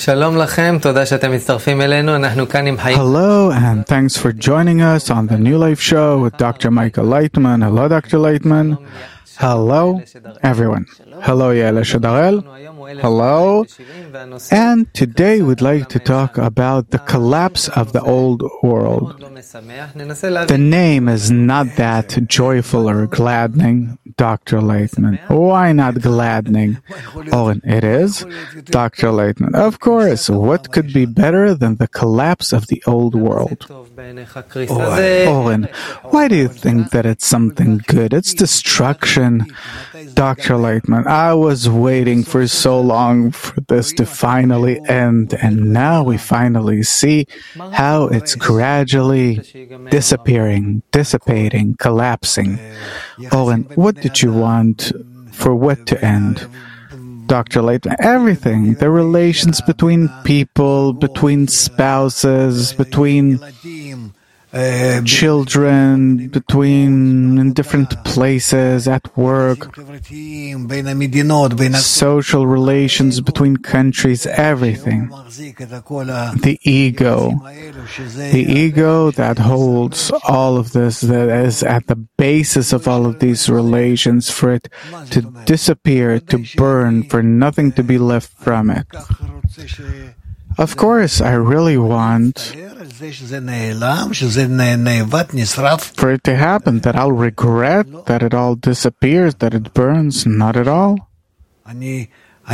שלום לכם, תודה שאתם מצטרפים אלינו, אנחנו כאן עם חיים. Hello, and thanks for joining us on the New Life Show with Dr. Michael Leitman. Hello, Dr. Leitman. Hello, everyone. Hello, Yael Shadarel. Hello. And today we'd like to talk about the collapse of the old world. The name is not that joyful or gladdening, Dr. Leitman. Why not gladdening? Oh, and it is? Dr. Leitman, of course. What could be better than the collapse of the old world? Oren, why do you think that it's something good? It's destruction. Dr. Leitman, I was waiting for so long for this to finally end, and now we finally see how it's gradually disappearing, dissipating, collapsing. Oren, what did you want for what to end? Dr. Leitman, everything, the relations between people, between spouses, between children, between in different places, at work, social relations between countries, everything. The ego that holds all of this, that is at the basis of all of these relations, for it to disappear, to burn, for nothing to be left from it. Of course, I really want for it to happen, that I'll regret that it all disappears, that it burns. Not at all. I'm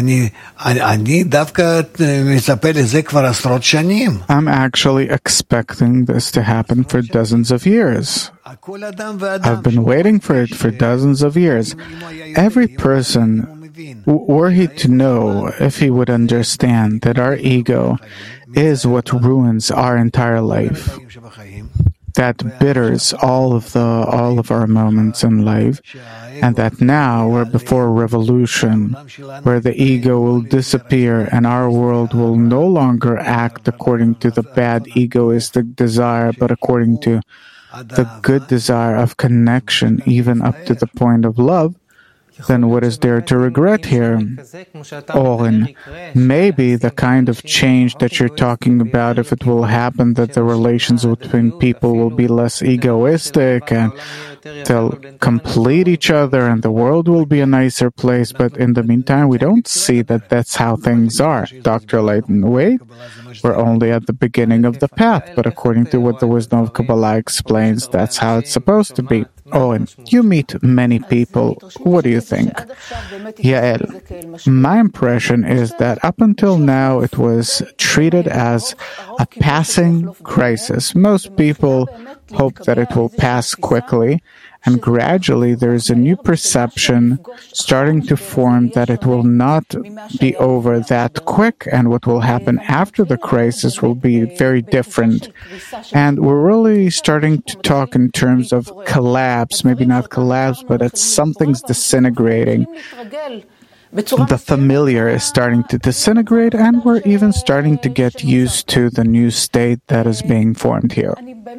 actually expecting this to happen for dozens of years. I've been waiting for it for dozens of years. Every person, were he to know, if he would understand that our ego is what ruins our entire life, that bitters all of our moments in life, and that now we're before a revolution where the ego will disappear and our world will no longer act according to the bad egoistic desire, but according to the good desire of connection, even up to the point of love, then what is there to regret here? Oren, maybe the kind of change that you're talking about, if it will happen, that the relations between people will be less egoistic and they'll complete each other and the world will be a nicer place. But in the meantime, we don't see that that's how things are. Dr. Leitman, wait, we're only at the beginning of the path, but according to what the wisdom of Kabbalah explains, that's how it's supposed to be. Owen, you meet many people. What do you think? Yael, my impression is that up until now it was treated as a passing crisis. Most people hope that it will pass quickly, and gradually there is a new perception starting to form that it will not be over that quick, and what will happen after the crisis will be very different. And we're really starting to talk in terms of collapse, maybe not collapse, but it's something's disintegrating. The familiar is starting to disintegrate, and we're even starting to get used to the new state that is being formed here.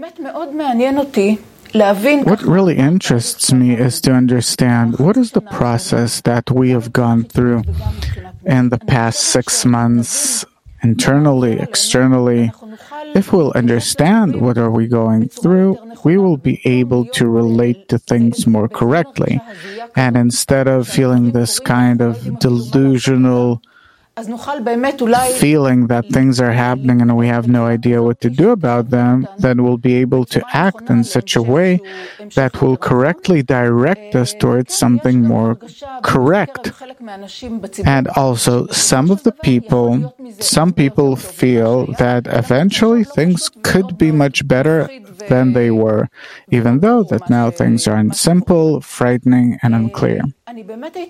What really interests me is to understand what is the process that we have gone through in the past 6 months, internally, externally. If we'll understand what are we going through, we will be able to relate to things more correctly. And instead of feeling this kind of delusional feeling that things are happening and we have no idea what to do about them, then we'll be able to act in such a way that will correctly direct us towards something more correct. And also, some people feel that eventually things could be much better than they were, even though that now things are simple, frightening, and unclear. I'd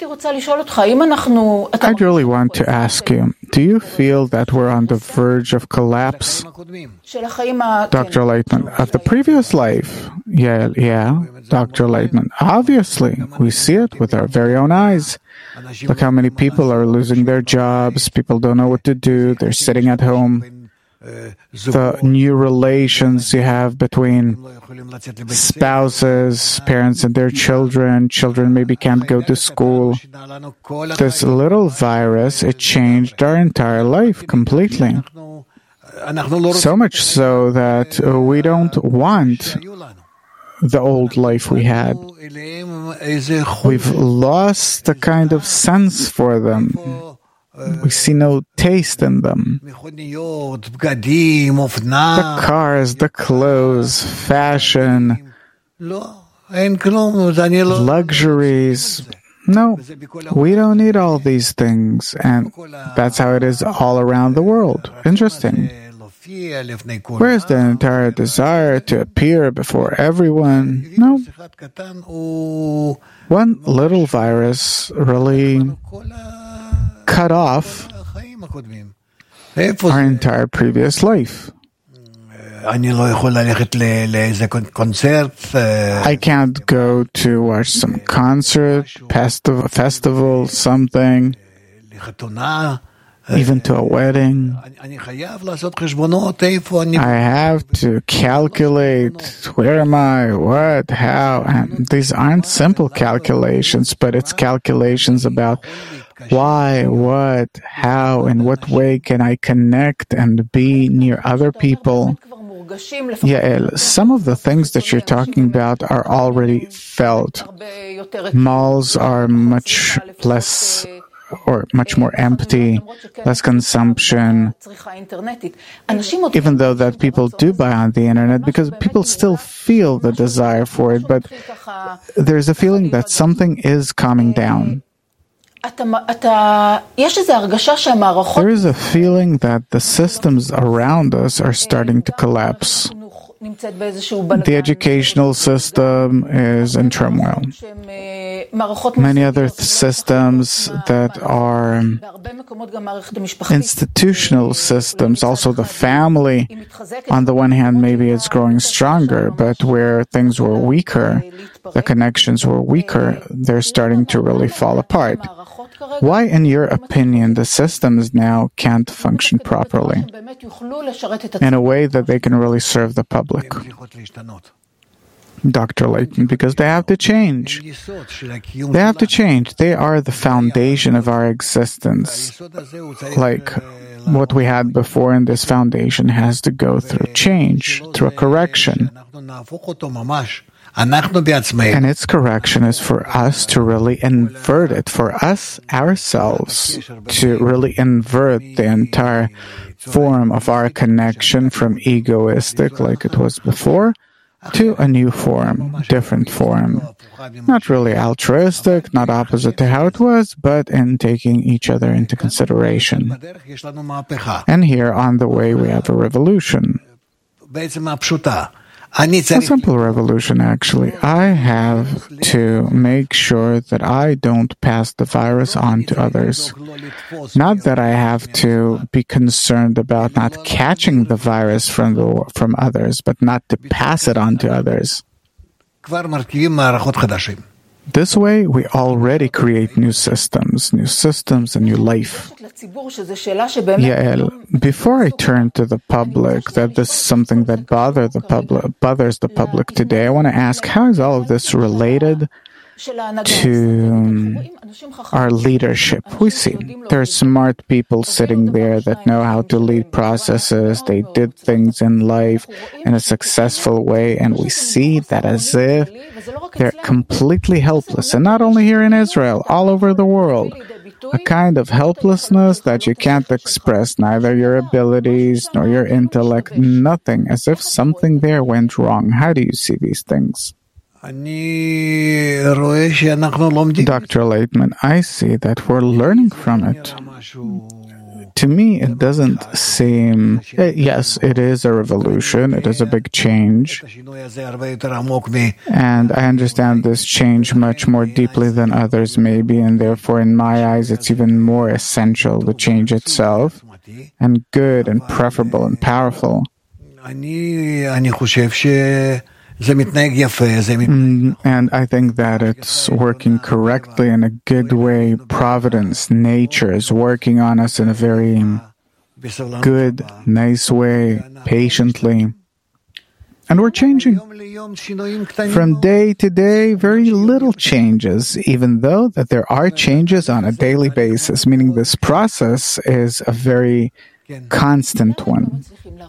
really want to ask you, do you feel that we're on the verge of collapse? Dr. Leitman, of the previous life? Yeah, Dr. Leitman, obviously, we see it with our very own eyes. Look how many people are losing their jobs, people don't know what to do, they're sitting at home. the new relations you have between spouses, parents and their children. Children maybe can't go to school. This little virus, it changed our entire life completely. So much so that we don't want the old life we had. We've lost the kind of sense for them. We see no taste in them. The cars, the clothes, fashion, luxuries. No, we don't need all these things. And that's how it is all around the world. Interesting. Where's the entire desire to appear before everyone? No. One little virus really cut off our entire previous life. I can't go to watch some concert, festival, something, even to a wedding. I have to calculate, where am I, what, how, and these aren't simple calculations, but it's calculations about why, what, how, in what way can I connect and be near other people. Yael, some of the things that you're talking about are already felt. Malls are much less or much more empty, less consumption, even though that people do buy on the internet, because people still feel the desire for it, but there's a feeling that something is calming down. There is a feeling that the systems around us are starting to collapse. The educational system is in turmoil. Many other systems that are institutional systems, also the family, on the one hand, maybe it's growing stronger, but where things were weaker, the connections were weaker, they're starting to really fall apart. Why, in your opinion, the systems now can't function properly in a way that they can really serve the public? Dr. Layton, because they have to change. They have to change. They are the foundation of our existence. Like what we had before in this foundation has to go through change, through a correction. And its correction is for us to really invert it, for us ourselves to really invert the entire form of our connection from egoistic, like it was before, to a new form, different form. Not really altruistic, not opposite to how it was, but in taking each other into consideration. And here on the way we have a revolution. A simple revolution, actually. I have to make sure that I don't pass the virus on to others. Not that I have to be concerned about not catching the virus from others, but not to pass it on to others. This way, we already create new systems and new life. Yael, before I turn to the public, that this is something that bothers the public today, I want to ask, how is all of this related to our leadership? We see there are smart people sitting there that know how to lead processes. They did things in life in a successful way, and we see that as if they're completely helpless. And not only here in Israel, all over the world. A kind of helplessness that you can't express, neither your abilities nor your intellect, nothing, as if something there went wrong. How do you see these things? Dr. Leitman, I see that we're learning from it. To me, it doesn't seem... Yes, it is a revolution. It is a big change. And I understand this change much more deeply than others maybe, and therefore, in my eyes, it's even more essential, the change itself, and good and preferable and powerful. And I think that it's working correctly in a good way. Providence, nature is working on us in a very good, nice way, patiently. And we're changing. From day to day, very little changes, even though that there are changes on a daily basis, meaning this process is a very constant one.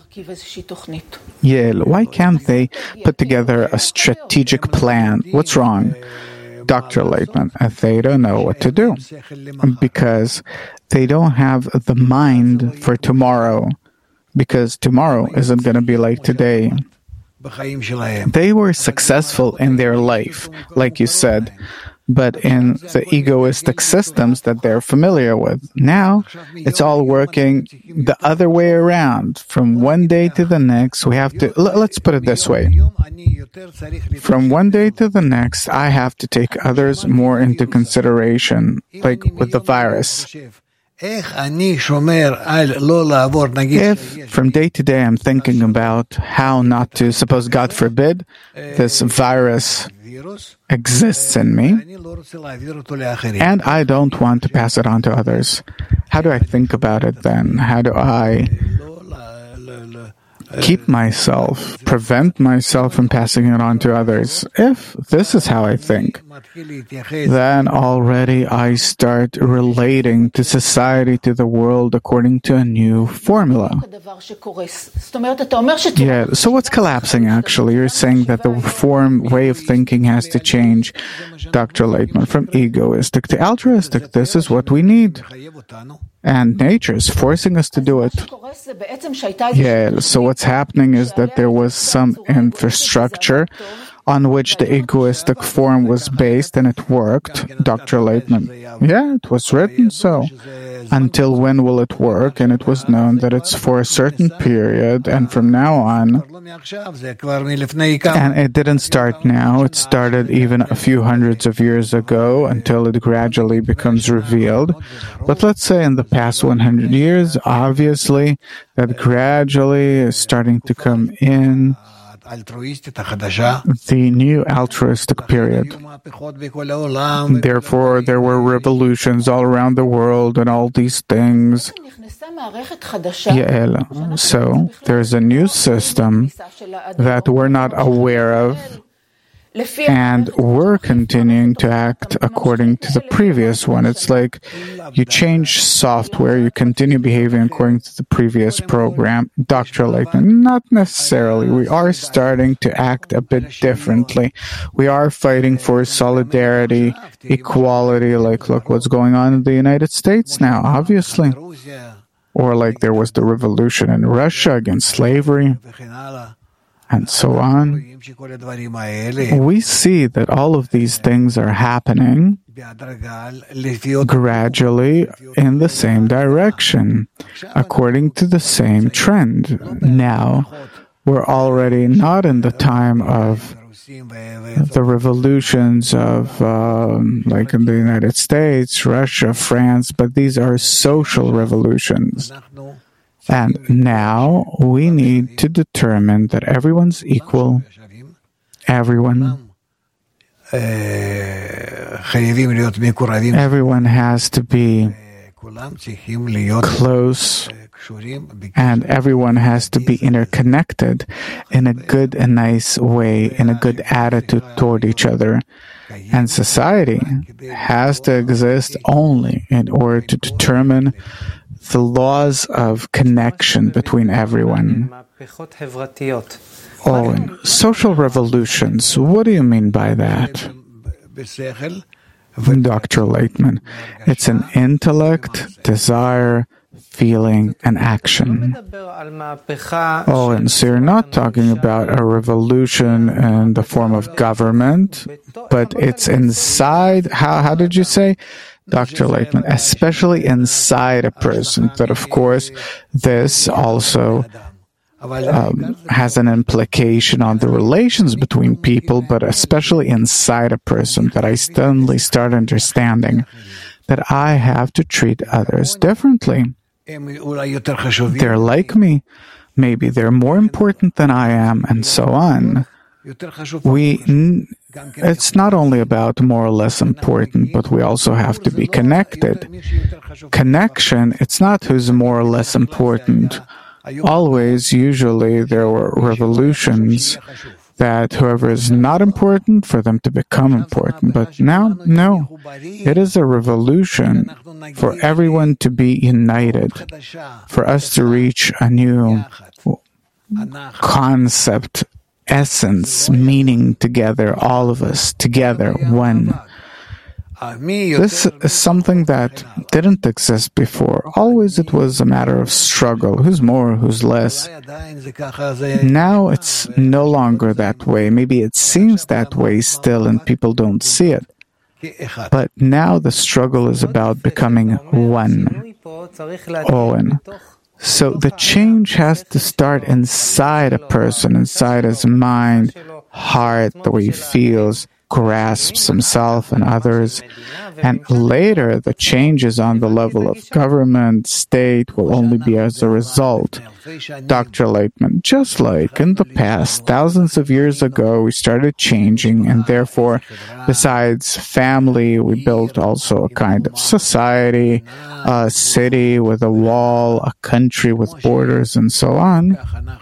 Yael, why can't they put together a strategic plan? What's wrong? Dr. Leitman, they don't know what to do because they don't have the mind for tomorrow, because tomorrow isn't going to be like today. They were successful in their life, like you said, but in the egoistic systems that they're familiar with. Now, it's all working the other way around. From one day to the next, we have to, let's put it this way. From one day to the next, I have to take others more into consideration, like with the virus. If from day to day I'm thinking about how not to, suppose God forbid, this virus exists in me, and I don't want to pass it on to others, how do I think about it then? How do I keep myself, prevent myself from passing it on to others? If this is how I think, then already I start relating to society, to the world, according to a new formula. Yeah, so what's collapsing actually? You're saying that the way of thinking has to change, Dr. Leitman, from egoistic to altruistic. This is what we need. And nature is forcing us to do it. Yeah, so what's happening is that there was some infrastructure on which the egoistic form was based, and it worked, Dr. Leitman. Yeah, it was written so. Until when will it work? And it was known that it's for a certain period, and from now on. And it didn't start now. It started even a few hundreds of years ago until it gradually becomes revealed. But let's say in the past 100 years, obviously, that gradually is starting to come in the new altruistic period. Therefore, there were revolutions all around the world and all these things. Yael, so there's a new system that we're not aware of, and we're continuing to act according to the previous one. It's like you change software, you continue behaving according to the previous program. Dr. Leitman, not necessarily. We are starting to act a bit differently. We are fighting for solidarity, equality, like look what's going on in the United States now, obviously. Or like there was the revolution in Russia against slavery, and so on. We see that all of these things are happening gradually in the same direction, according to the same trend. Now, we're already not in the time of the revolutions of, like in the United States, Russia, France, but these are social revolutions. And now we need to determine that everyone's equal. Everyone has to be close, and everyone has to be interconnected in a good and nice way, in a good attitude toward each other. And society has to exist only in order to determine the laws of connection between everyone. Oh, and social revolutions, what do you mean by that? Dr. Leitman, it's an intellect, desire, feeling, and action. Oh, and so you're not talking about a revolution in the form of government, but it's inside, how did you say? Dr. Leitman, especially inside a person, that of course this also has an implication on the relations between people, but especially inside a person, that I suddenly start understanding that I have to treat others differently. They're like me. Maybe they're more important than I am, and so on. it's not only about more or less important, but we also have to be connected. Connection, it's not who's more or less important. Always, usually, there were revolutions that whoever is not important, for them to become important. But now, no. It is a revolution for everyone to be united, for us to reach a new concept, essence, meaning together, all of us, together, one. This is something that didn't exist before. Always it was a matter of struggle. Who's more, who's less. Now it's no longer that way. Maybe it seems that way still and people don't see it. But now the struggle is about becoming one. Owen. So the change has to start inside a person, inside his mind, heart, the way he feels, grasps himself and others. And later, the changes on the level of government, state, will only be as a result. Dr. Laitman, just like in the past, thousands of years ago, we started changing, and therefore, besides family, we built also a kind of society, a city with a wall, a country with borders, and so on.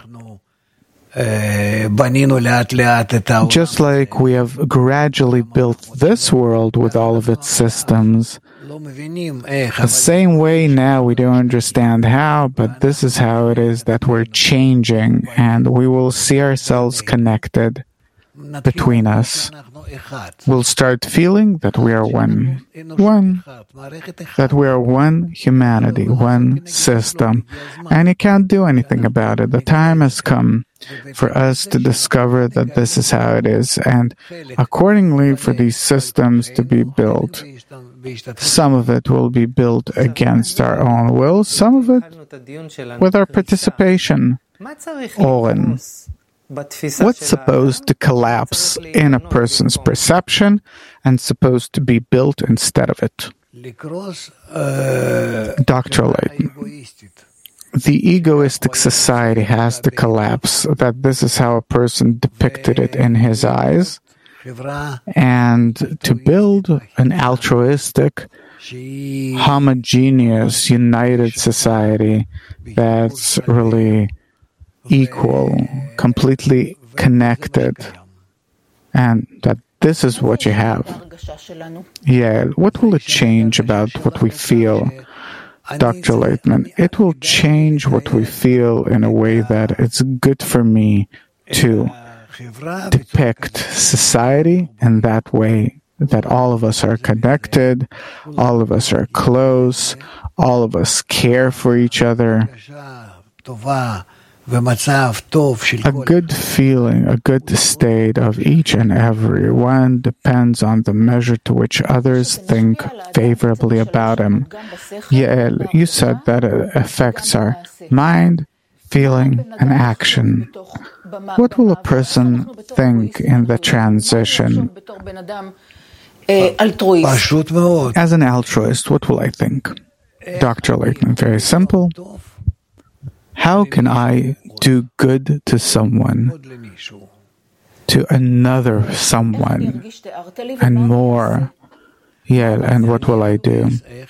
Just like we have gradually built this world with all of its systems, the same way now we don't understand how, but this is how it is that we're changing, and we will see ourselves connected between us. We'll start feeling that we are one, that we are one humanity, one system, and you can't do anything about it. The time has come for us to discover that this is how it is, and accordingly for these systems to be built. Some of it will be built against our own will, some of it with our participation. Owen, what's supposed to collapse in a person's perception and supposed to be built instead of it? Dr. Layton, the egoistic society has to collapse, that this is how a person depicted it in his eyes, and to build an altruistic, homogeneous, united society that's really equal, completely connected, and that this is what you have. Yeah, what will it change about what we feel? Dr. Laitman, it will change what we feel in a way that it's good for me to depict society in that way, that all of us are connected, all of us are close, all of us care for each other. A good feeling, a good state of each and every one depends on the measure to which others think favorably about him. Yael, you said that it affects our mind, feeling, and action. What will a person think in the transition? As an altruist, what will I think? Dr. Laitman, very simple. How can I do good to someone, to another someone, and more? Yeah, and what will I do?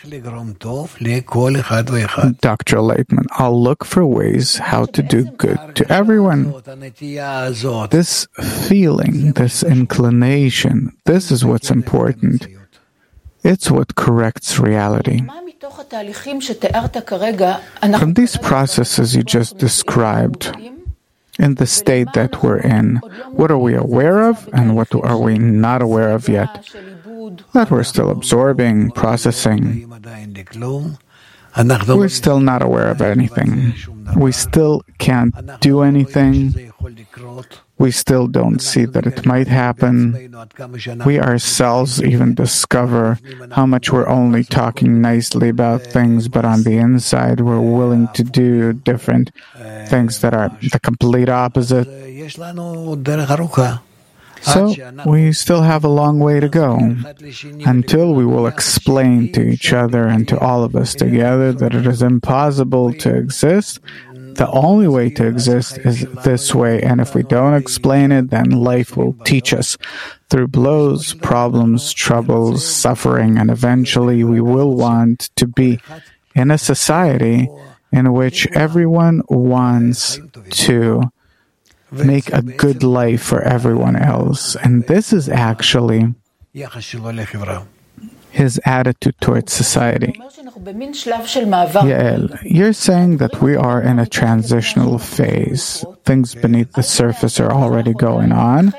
Dr. Laitman, I'll look for ways how to do good to everyone. This feeling, this inclination, this is what's important. It's what corrects reality. From these processes you just described, in the state that we're in, what are we aware of and what are we not aware of yet? That we're still absorbing, processing. We're still not aware of anything. We still can't do anything. We still don't see that it might happen. We ourselves even discover how much we're only talking nicely about things, but on the inside we're willing to do different things that are the complete opposite. So we still have a long way to go until we will explain to each other and to all of us together that it is impossible to exist the only way to exist is this way, and if we don't explain it, then life will teach us through blows, problems, troubles, suffering, and eventually we will want to be in a society in which everyone wants to make a good life for everyone else. And this is actually his attitude towards society. Yael, you're saying that we are in a transitional phase. Things beneath the surface are already going on.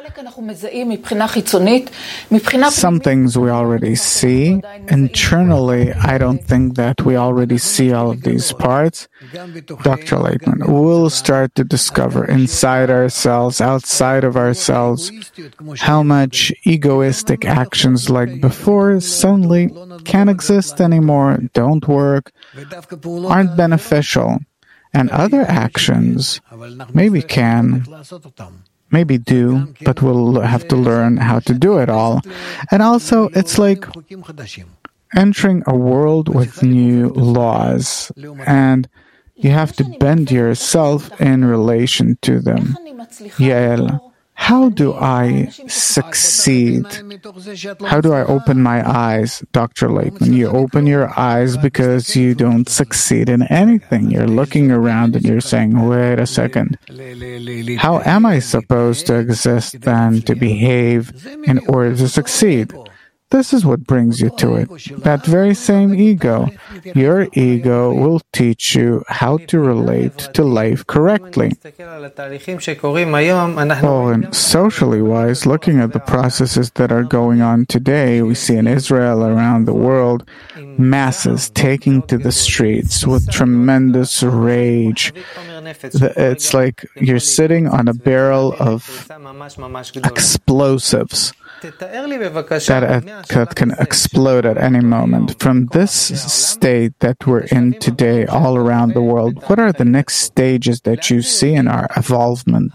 Some things we already see. Internally, I don't think that we already see all of these parts. Dr. Laitman, we'll start to discover inside ourselves, outside of ourselves, how much egoistic actions like before suddenly can't exist anymore, don't work, aren't beneficial, and other actions maybe can, maybe do, but we'll have to learn how to do it all. And also, it's like entering a world with new laws, and you have to bend yourself in relation to them. Yael, how do I succeed? How do I open my eyes, Dr. Laitman? You open your eyes because you don't succeed in anything. You're looking around and you're saying, wait a second. How am I supposed to exist then, to behave in order to succeed? This is what brings you to it. That very same ego. Your ego will teach you how to relate to life correctly. Oh, and socially wise, looking at the processes that are going on today, we see in Israel, around the world, masses taking to the streets with tremendous rage. It's like you're sitting on a barrel of explosives that can explode at any moment. From this state that we're in today all around the world, what are the next stages that you see in our evolvement?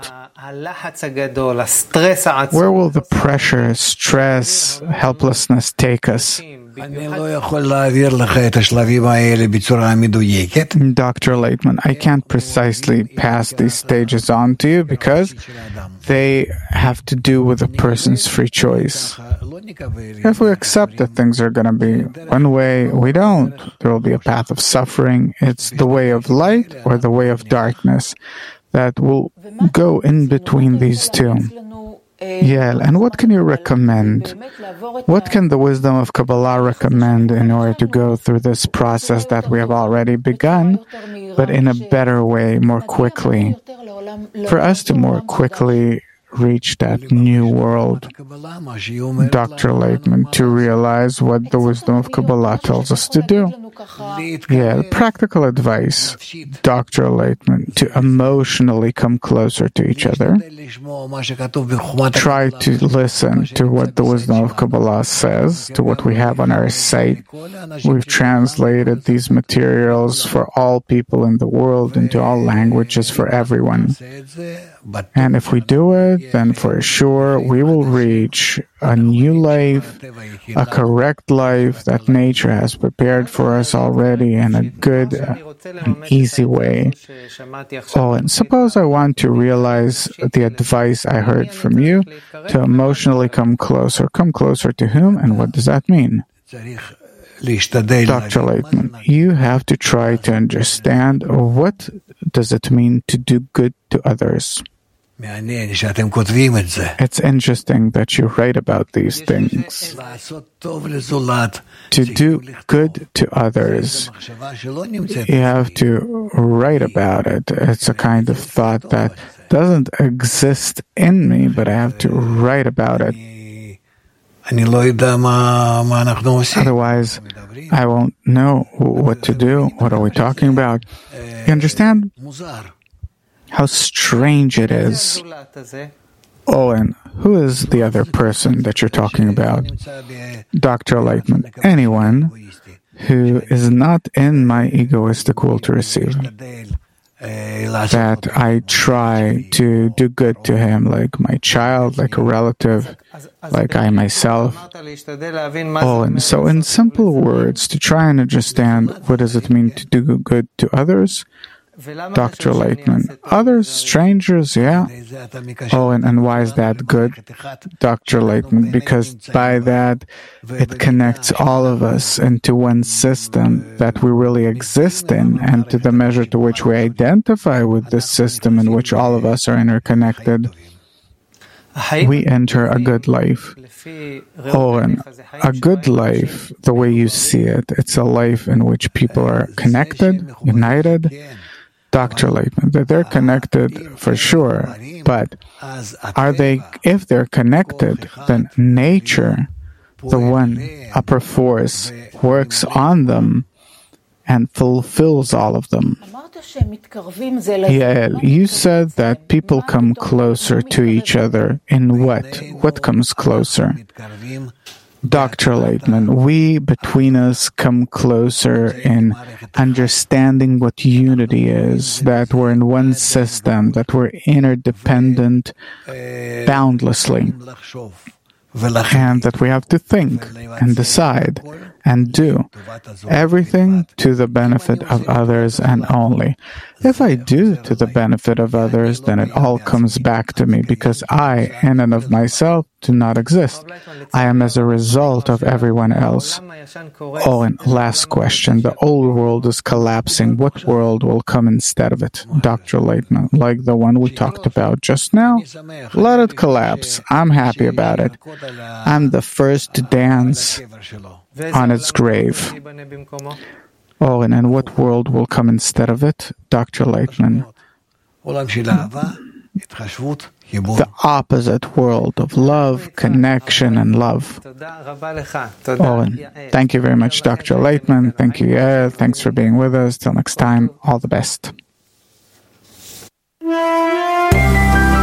Where will the pressure, stress, helplessness take us? Dr. Laitman, I can't precisely pass these stages on to you because they have to do with a person's free choice. If we accept that things are going to be one way, we don't. There will be a path of suffering. It's the way of light or the way of darkness that will go in between these two. Yeah, and what can you recommend? What can the wisdom of Kabbalah recommend in order to go through this process that we have already begun, but in a better way, more quickly? For us to more quickly reach that new world, Dr. Laitman, to realize what the wisdom of Kabbalah tells us to do. Yeah, practical advice, Dr. Laitman, to emotionally come closer to each other. Try to listen to what the wisdom of Kabbalah says, to what we have on our site. We've translated these materials for all people in the world into all languages for everyone. And if we do it, then for sure we will reach a new life, a correct life that nature has prepared for us already in a good and easy way. Oh, and suppose I want to realize the advice I heard from you to emotionally come closer. Come closer to whom, and what does that mean? Dr. Laitman, you have to try to understand what does it mean to do good to others. It's interesting that you write about these things. To do good to others, you have to write about it. It's a kind of thought that doesn't exist in me, but I have to write about it. Otherwise, I won't know what to do. What are we talking about? You understand? How strange it is. Oh, and who is the other person that you're talking about? Dr. Laitman, anyone who is not in my egoistic will to receive. That I try to do good to him, like my child, like a relative, like I myself. Oh, and so in simple words, to try and understand what does it mean to do good to others, Dr. Laitman. Others, strangers, yeah. Oh, and why is that good, Dr. Laitman? Because by that, it connects all of us into one system that we really exist in, and to the measure to which we identify with this system in which all of us are interconnected, we enter a good life. Oh, and a good life, the way you see it, it's a life in which people are connected, united. Dr. Laitman, that they're connected for sure, but are they, if they're connected, then nature, the one upper force, works on them and fulfills all of them. Yael, you said that people come closer to each other. In what? What comes closer? Dr. Laitman, we between us come closer in understanding what unity is, that we're in one system, that we're interdependent boundlessly, and that we have to think and decide and do everything to the benefit of others and only. If I do to the benefit of others, then it all comes back to me, because I, in and of myself, do not exist. I am as a result of everyone else. Oh, and last question. The old world is collapsing. What world will come instead of it? Dr. Laitman, like the one we talked about just now? Let it collapse. I'm happy about it. I'm the first to dance on its grave. Oh, and what world will come instead of it? Dr. Laitman. The opposite world of love, connection, and love. Oh, and thank you very much, Dr. Laitman. Thank you, Yael. Thanks for being with us. Till next time, all the best.